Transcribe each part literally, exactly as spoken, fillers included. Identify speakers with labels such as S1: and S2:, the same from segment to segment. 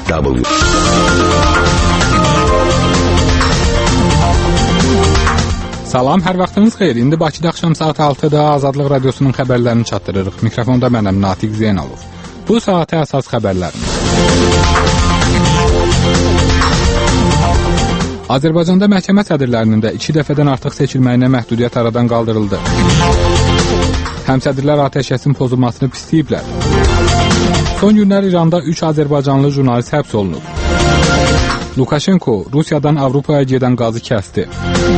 S1: W.
S2: Salam, hər vaxtınız xeyir. İndi Bakıda axşam saat altıda Azadlıq Radiosunun xəbərlərini çatdırırıq. Mikrofonda mənəm Natiq Zeynalov. Bu saata əsas xəbərlərimiz. Azərbaycanda məhkəmə sədrlərinin də iki dəfədən artıq seçilməyinə məhdudiyyət aradan qaldırıldı. Həmsədrlər atəşkəsin pozulmasını pisləyiblər. Son günlər İranda üç Azərbaycanlı jurnalist həbs olunub. Lukashenko Rusiyadan Avropaya gedən qazı kəsdi.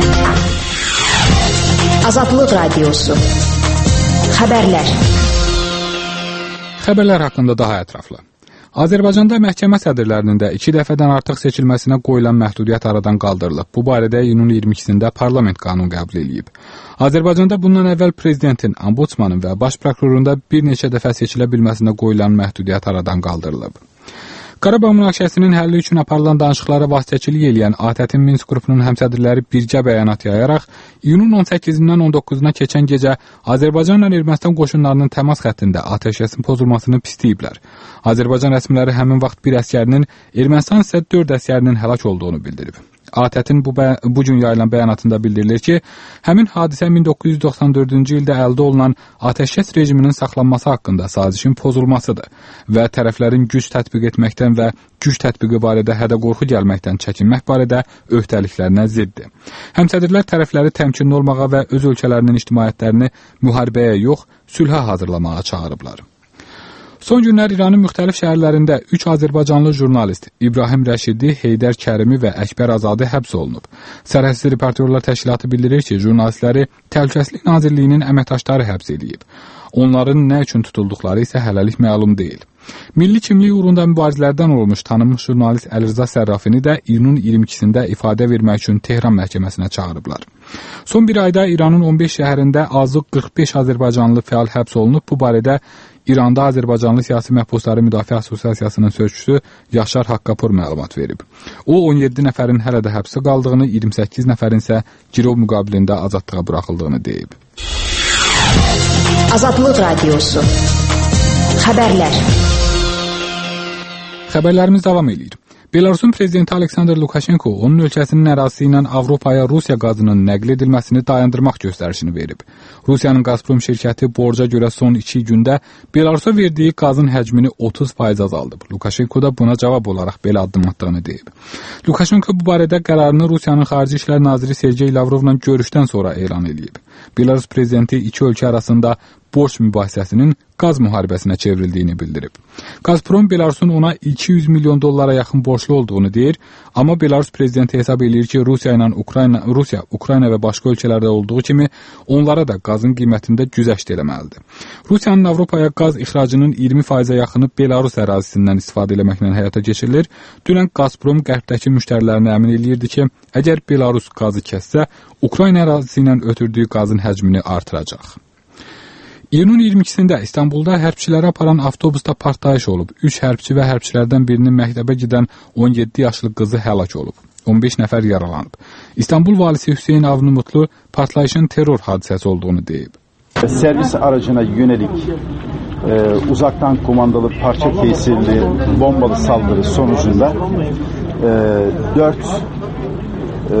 S3: Azadlıq Radiosu. Xəbərlər.
S2: Xəbərlər haqqında daha ətraflı. Azərbaycanda məhkəmə sədrlərinin də iki dəfədən artıq seçilməsinə qoyulan məhdudiyyət aradan qaldırılıb. Bu barədə iyunun iyirmi ikisində parlament qanun qəbul edib. Azərbaycanda bundan əvvəl prezidentin, ombudsmanın və baş prokurorun da bir neçə dəfə seçilə bilməsinə qoyulan məhdudiyyət aradan qaldırılıb. Qarabağ münaqişəsinin həlli üçün aparılan danışıqlara vasitəçilik edən A T Ə-tin Minsk qrupunun həmsədrləri birgə bəyanat yayaraq, iyunun on səkkizindən on doqquzuna keçən gecə Azərbaycanla Ermənistan qoşunlarının təmas xəttində atəşkəsin pozulmasını pisləyiblər. Azərbaycan rəsmiləri həmin vaxt bir əsgərinin, Ermənistan isə dörd əsgərinin həlak olduğunu bildirib. A T Ə-tin bu, bu gün yayılan bəyanatında bildirilir ki, həmin hadisə min doqquz yüz doxsan dördüncü ildə əldə olunan atəşkəs rejiminin saxlanması haqqında sazişin pozulmasıdır və tərəflərin güc tətbiq etməkdən və güc tətbiqi barədə hədə-qorxu gəlməkdən çəkinmək barədə öhdəliklərinə ziddir. Həmsədrlər tərəfləri təmkinli olmağa və öz ölkələrinin ictimaiyyətlərini müharibəyə yox, sülhə hazırlamağa çağırıblar. Son günlər İranın müxtəlif şəhərlərində üç Azərbaycanlı jurnalist İbrahim Rəşidi, Heydər Kərimi və Əkbər Azadı həbs olunub. Sərhədsiz Reportyorlar Təşkilatı bildirir ki, jurnalistləri Təhlükəsizlik Nazirliyinin əməkdaşları həbs edib. Onların nə üçün tutulduqları isə hələlik məlum deyil. Milli kimlik uğrunda mübarizələrdən olmuş tanınmış jurnalist Əlirza Sərrafini də iyunun iyirmi ikisində ifadə vermək üçün Tehran məhkəməsinə çağırıblar. Son bir ayda İranın on beş şəhərində azı qırx beş Azərbaycanlı fəal həbs olunub. Bu barədə İranda Azərbaycanlı Siyasi Məhbusları Müdafiə Assosiasiyasının sözçüsü Yaşar Haqqapur məlumat verib. O, on yeddi nəfərin hələ də həbsdə qaldığını, iyirmi səkkiz nəfərin isə girov müqabilində azadlığa buraxıldığını deyib.
S3: Azadlıq Radiosu. Xəbərlər.
S2: Xəbərlərimiz davam edir. Belarusun prezidenti Aleksandr Lukashenko onun ölkəsinin ərazisi ilə Avropaya Rusiya qazının nəql edilməsini dayandırmaq göstərişini verib. Rusiyanın Gazprom şirkəti borca görə son iki gündə Belarusa verdiyi qazın həcmini otuz faiz azaldıb. Lukashenko da buna cavab olaraq belə addım atdığını deyib. Lukashenko bu barədə qərarını Rusiyanın Xarici İşlər Naziri Sergey Lavrovla görüşdən sonra elan edib. Belarus prezidenti iki ölkə arasında borc mübahisəsinin qaz müharibəsinə çevrildiyini bildirib. Gazprom Belarusun ona iki yüz milyon dollara yaxın borclu olduğunu deyir, amma Belarus prezidenti hesab edir ki, Rusiya ilə Ukrayna, Rusiya, Ukrayna və başqa ölkələrdə olduğu kimi onlara da qazın qiymətində güzəşt eləməlidir. Rusiyanın Avropaya qaz ixracının iyirmi faizə yaxını Belarus ərazisindən istifadə eləməklə həyata keçirilir. Dünən Gazprom qərbdəki müştərilərini əmin eləyirdi ki, əgər Belarus qazı kəssə, Ukrayna ərazisi ilə ötürdüyü qazın həcmini artıracaq. İyunun iyirmi ikisində İstanbulda hərbçiləri aparan avtobusda partlayış olub. Üç hərbçi və hərbçilərdən birinin məktəbə gedən on yeddi yaşlı qızı həlak olub. on beş nəfər yaralanıb. İstanbul valisi Hüseyin Avnumutlu partlayışın terror hadisəsi olduğunu deyib.
S4: Servis aracına yönelik e, uzaktan kumandalı parça kesirli bombalı saldırı sonucunda e, dört e,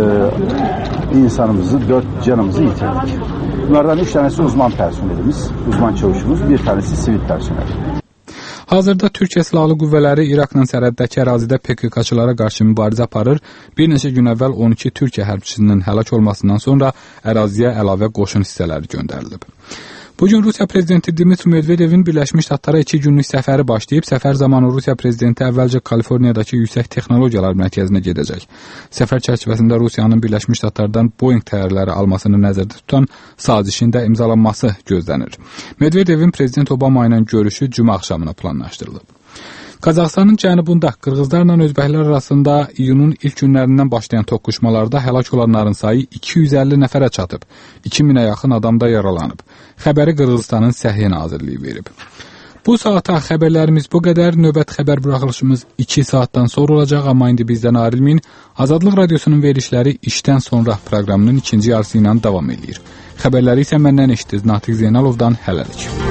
S4: insanımızı, dört canımızı yitirdik. Bunlardan üç tanesi uzman personelimiz, uzman çavuşumuz, bir tanesi sivil personel.
S2: Hazırda Türkiyə Silahlı Qüvvələri İraqla sərhəddəki ərazidə P K K-çılara qarşı mübarizə aparır. Bir neçə gün əvvəl on iki Türkiyə hərbçisinin həlak olmasından sonra əraziyə əlavə qoşun hissələri göndərilib. Bugün Rusiya prezidenti Dmitri Medvedevin Birləşmiş Ştatlara iki günlük səfəri başlayıb. Səfər zamanı Rusiya prezidenti əvvəlcə Kaliforniyadakı Yüksək Texnologiyalar Mərkəzinə gedəcək. Səfər çərçivəsində Rusiyanın Birləşmiş Ştatlardan Boeing təyyarələri almasını nəzərdə tutan sazişin də imzalanması gözlənir. Medvedevin prezident Obama ilə görüşü cümə axşamına planlaşdırılıb. Qazaxıstanın cənubunda Qırğızlarla özbəklər arasında iyunun ilk günlərindən başlayan toqquşmalarda həlak olanların sayı iki yüz əlli nəfərə çatıb. iki minə yaxın adam da yaralanıb. Xəbəri Qırğızstanın Səhiyyə Nazirliyi verib. Bu saata xəbərlərimiz bu qədər. Növbət xəbər buraxılışımız iki saatdan sonra olacaq, amma indi bizdən ayrılmayın. Azadlıq Radiosunun verilişləri işdən sonra proqramının ikinci yarısı ilə davam edir. Xəbərləri isə məndən eşitdiniz Natiq Zeynalovdan hələlik.